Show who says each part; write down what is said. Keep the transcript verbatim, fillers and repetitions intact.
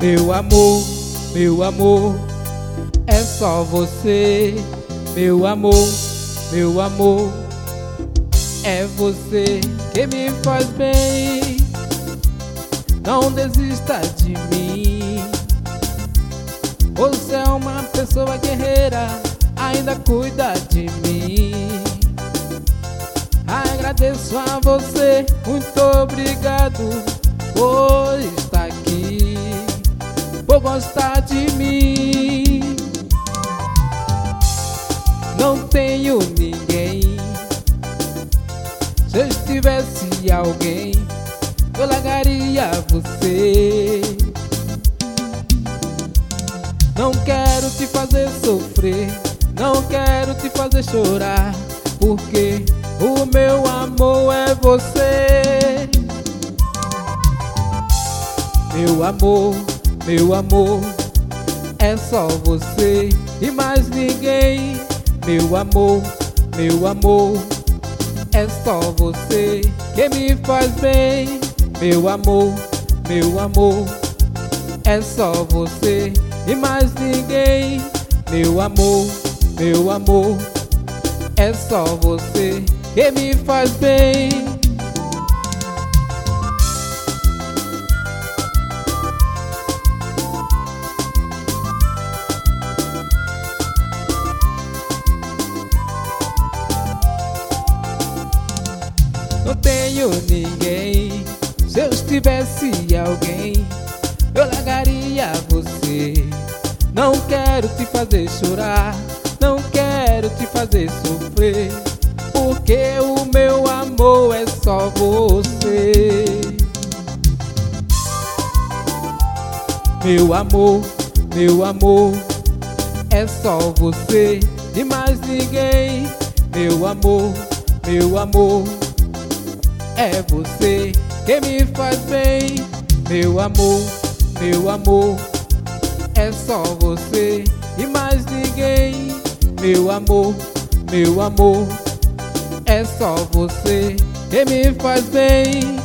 Speaker 1: Meu amor, meu amor, é só você. Meu amor, meu amor, é você que me faz bem. Não desista de mim. Você é uma pessoa guerreira, ainda cuida de mim. Agradeço a você, muito obrigado por estar aqui, por gostar de mim. Não tenho ninguém. Se eu tivesse alguém, eu largaria você. Não quero te fazer sofrer, não quero te fazer chorar, porque o meu amor é você. Meu amor, meu amor, é só você e mais ninguém. Meu amor, meu amor, é só você que me faz bem. Meu amor, meu amor, é só você e mais ninguém. Meu amor, meu amor, é só você que me faz bem. Não tenho ninguém. Se eu tivesse alguém, eu largaria você. Não quero te fazer chorar, não quero te fazer sofrer, porque o meu amor é só você. Meu amor, meu amor, é só você e mais ninguém. Meu amor, meu amor, é você que me faz bem. Meu amor, meu amor, é só você e mais ninguém. Meu amor, meu amor, é só você que me faz bem.